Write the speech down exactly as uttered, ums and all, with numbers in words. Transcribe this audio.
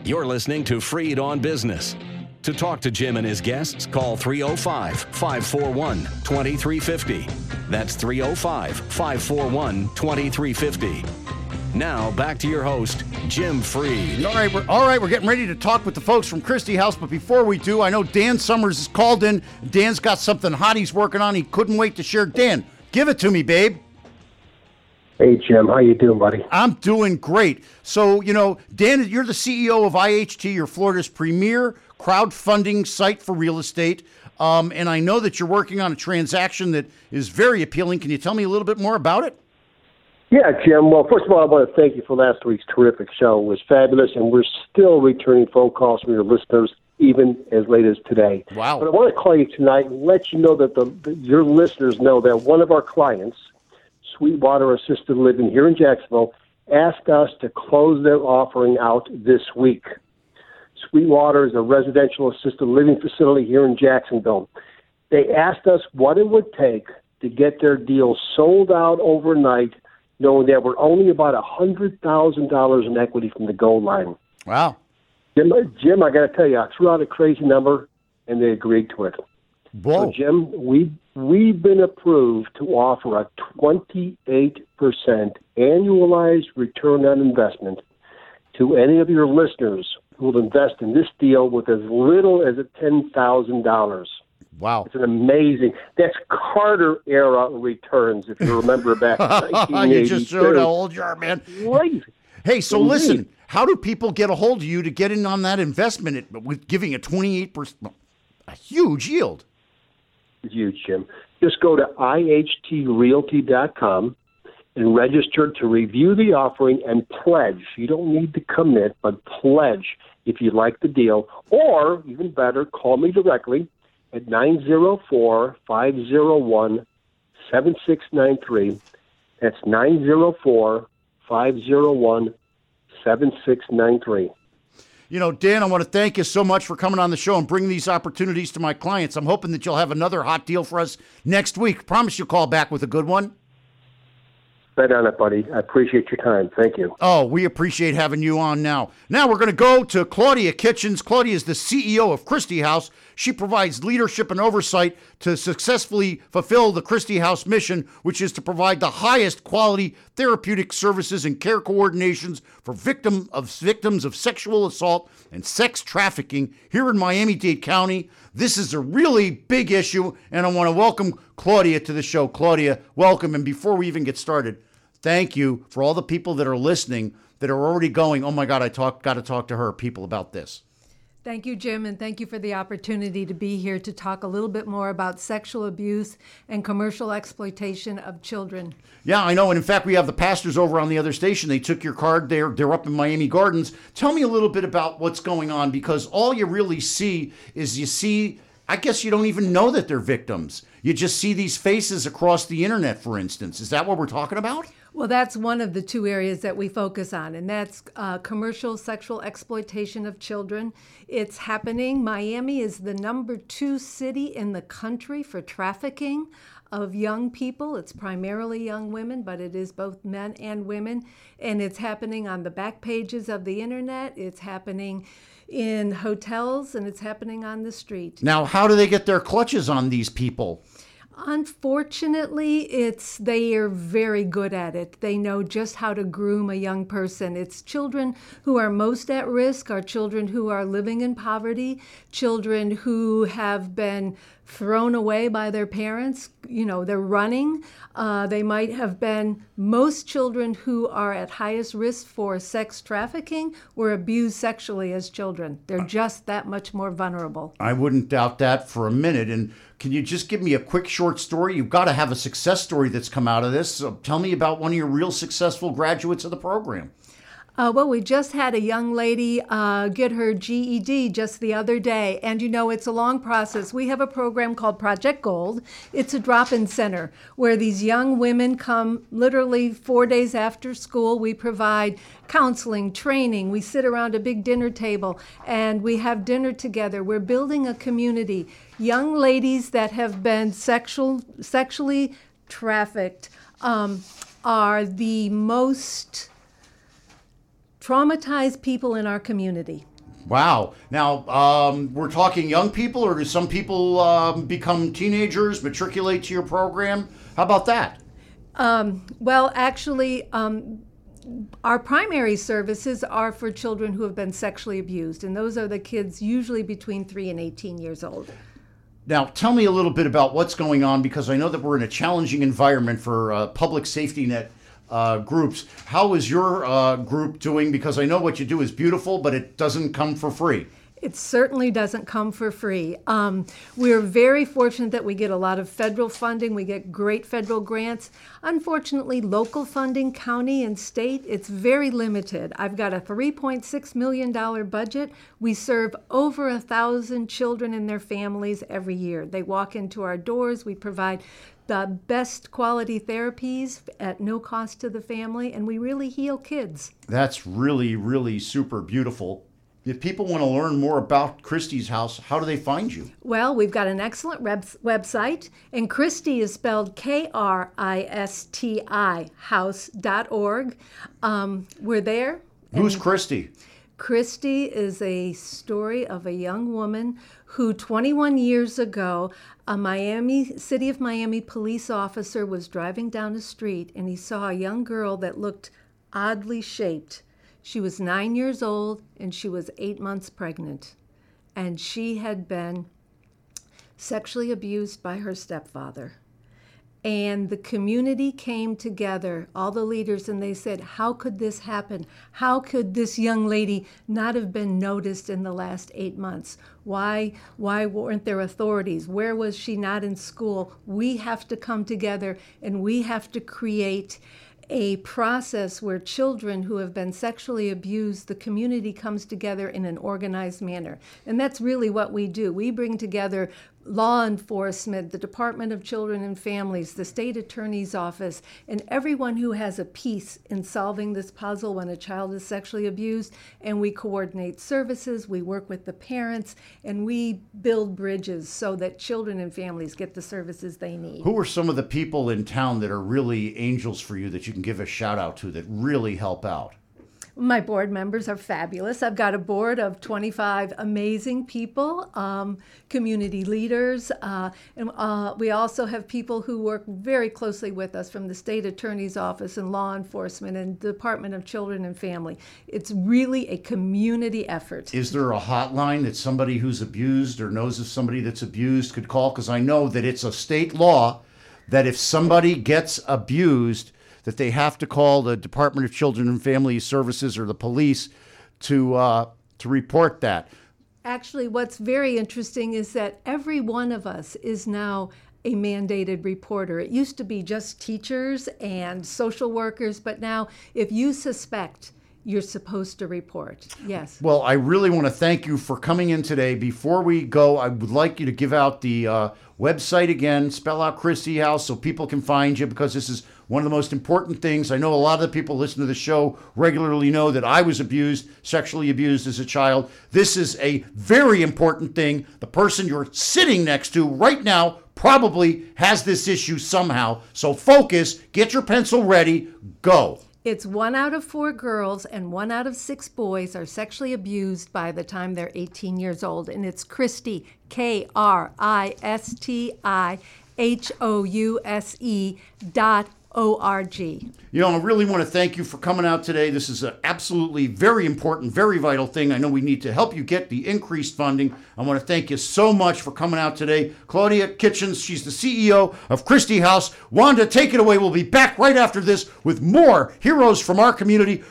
You're listening to Freed on Business. To talk to Jim and his guests, call three oh five, five four one, two three five oh. That's three oh five, five four one, two three five oh. Now, back to your host, Jim Freed. All right, we're, all right, we're getting ready to talk with the folks from Christie House, but before we do, I know Dan Summers is called in. Dan's got something hot he's working on. He couldn't wait to share. Dan, give it to me, babe. Hey, Jim. How you doing, buddy? I'm doing great. So, you know, Dan, you're the C E O of I H T. You're Florida's premier crowdfunding site for real estate. Um, and I know that you're working on a transaction that is very appealing. Can you tell me a little bit more about it? Yeah, Jim. Well, first of all, I want to thank you for last week's terrific show. It was fabulous, and we're still returning phone calls from your listeners, even as late as today. Wow. But I want to call you tonight and let you know that the, the, your listeners know that one of our clients, Sweetwater Assisted Living here in Jacksonville, asked us to close their offering out this week. Sweetwater is a residential assisted living facility here in Jacksonville. They asked us what it would take to get their deal sold out overnight, knowing that we're only about one hundred thousand dollars in equity from the goal line. Wow. Jim, Jim I got to tell you, I threw out a crazy number, and they agreed to it. Whoa. So, Jim, we, we've been approved to offer a twenty-eight percent annualized return on investment to any of your listeners who will invest in this deal with as little as ten thousand dollars. Wow. It's an amazing, that's Carter-era returns, if you remember back in nineteen eighty-two. You just showed how old you are, man. Crazy. Hey, so Indeed. Listen, how do people get a hold of you to get in on that investment with giving a twenty-eight percent, a huge yield? It's huge, Jim. Just go to I H T realty dot com and register to review the offering and pledge. You don't need to commit, but pledge if you like the deal. Or, even better, call me directly at nine oh four, five oh one, seven six nine three. That's nine oh four, five oh one, seven six nine three. You know, Dan, I want to thank you so much for coming on the show and bringing these opportunities to my clients. I'm hoping that you'll have another hot deal for us next week. Promise you'll call back with a good one. Bet on it, buddy. I appreciate your time. Thank you. Oh, we appreciate having you on now. Now we're going to go to Claudia Kitchens. Claudia is the C E O of Christie House. She provides leadership and oversight to successfully fulfill the Christie House mission, which is to provide the highest quality therapeutic services and care coordinations for victim of victims of sexual assault and sex trafficking here in Miami-Dade County. This is a really big issue, and I want to welcome Claudia to the show. Claudia, welcome. And before we even get started, thank you for all the people that are listening that are already going, oh my God, I talk, got to talk to her, people, about this. Thank you, Jim, and thank you for the opportunity to be here to talk a little bit more about sexual abuse and commercial exploitation of children. Yeah, I know. And in fact, we have the pastors over on the other station. They took your card. They're, they're up in Miami Gardens. Tell me a little bit about what's going on, because all you really see is you see, I guess you don't even know that they're victims. You just see these faces across the internet, for instance. Is that what we're talking about? Well, that's one of the two areas that we focus on, and that's uh, commercial sexual exploitation of children. It's happening. Miami is the number two city in the country for trafficking of young people. It's primarily young women, but it is both men and women, and it's happening on the back pages of the internet. It's happening in hotels, and it's happening on the street. Now, how do they get their clutches on these people? Unfortunately, it's they are very good at it. They know just how to groom a young person. It's children who are most at risk are children who are living in poverty, children who have been thrown away by their parents. You know, they're running. Uh, they might have been, most children who are at highest risk for sex trafficking were abused sexually as children. They're just that much more vulnerable. I wouldn't doubt that for a minute. And can you just give me a quick short story? You've got to have a success story that's come out of this. So tell me about one of your real successful graduates of the program. Uh, well, we just had a young lady uh, get her G E D just the other day. And, you know, it's a long process. We have a program called Project Gold. It's a drop-in center where these young women come literally four days after school. We provide counseling, training. We sit around a big dinner table and we have dinner together. We're building a community. Young ladies that have been sexual, sexually trafficked um, are the most traumatized people in our community. Wow. Now, um, we're talking young people, or do some people um, become teenagers, matriculate to your program? How about that? Um, well, actually, um, our primary services are for children who have been sexually abused, and those are the kids usually between three and eighteen years old. Now, tell me a little bit about what's going on, because I know that we're in a challenging environment for uh, public safety net uh, groups. How is your uh, group doing? Because I know what you do is beautiful, but it doesn't come for free. It certainly doesn't come for free. Um, we're very fortunate that we get a lot of federal funding. We get great federal grants. Unfortunately, local funding, county and state, it's very limited. I've got a three point six million dollars budget. We serve over a thousand children and their families every year. They walk into our doors. We provide the best quality therapies at no cost to the family, and we really heal kids. That's really, really super beautiful. If people want to learn more about Christy's House, how do they find you? Well, we've got an excellent reb- website, and Christy is spelled K R I S T I house dot org. Um, we're there. Who's Christy? Christy is a story of a young woman who twenty-one years ago, a Miami, City of Miami police officer was driving down a street, and he saw a young girl that looked oddly shaped. She was nine years old, and she was eight months pregnant. And she had been sexually abused by her stepfather. And the community came together, all the leaders, and they said, how could this happen? How could this young lady not have been noticed in the last eight months? Why, why weren't there authorities? Where was she not in school? We have to come together, and we have to create a process where children who have been sexually abused, the community comes together in an organized manner. And that's really what we do. We bring together law enforcement, the Department of Children and Families, the state attorney's office, and everyone who has a piece in solving this puzzle when a child is sexually abused. And we coordinate services, we work with the parents, and we build bridges so that children and families get the services they need. Who are some of the people in town that are really angels for you that you can give a shout out to that really help out? My board members are fabulous. I've got a board of twenty-five amazing people, um, community leaders, uh, and uh, we also have people who work very closely with us from the state attorney's office and law enforcement and Department of Children and Family. It's really a community effort. Is there a hotline that somebody who's abused or knows of somebody that's abused could call? Because I know that it's a state law that if somebody gets abused, that they have to call the Department of Children and Family Services or the police to uh, to report that. Actually, what's very interesting is that every one of us is now a mandated reporter. It used to be just teachers and social workers, but now if you suspect, you're supposed to report. Yes. Well, I really want to thank you for coming in today. Before we go, I would like you to give out the uh, website again, spell out Christy House so people can find you, because this is one of the most important things. I know a lot of the people listen to the show regularly know that I was abused, sexually abused as a child. This is a very important thing. The person you're sitting next to right now probably has this issue somehow. So focus, get your pencil ready, go. It's one out of four girls and one out of six boys are sexually abused by the time they're eighteen years old. And it's Christy, K R I S T I H O U S E dot O R G. You know, I really want to thank you for coming out today. This is an absolutely very important, very vital thing. I know we need to help you get the increased funding. I want to thank you so much for coming out today. Claudia Kitchens, she's the C E O of Christy House. Wanda, take it away. We'll be back right after this with more heroes from our community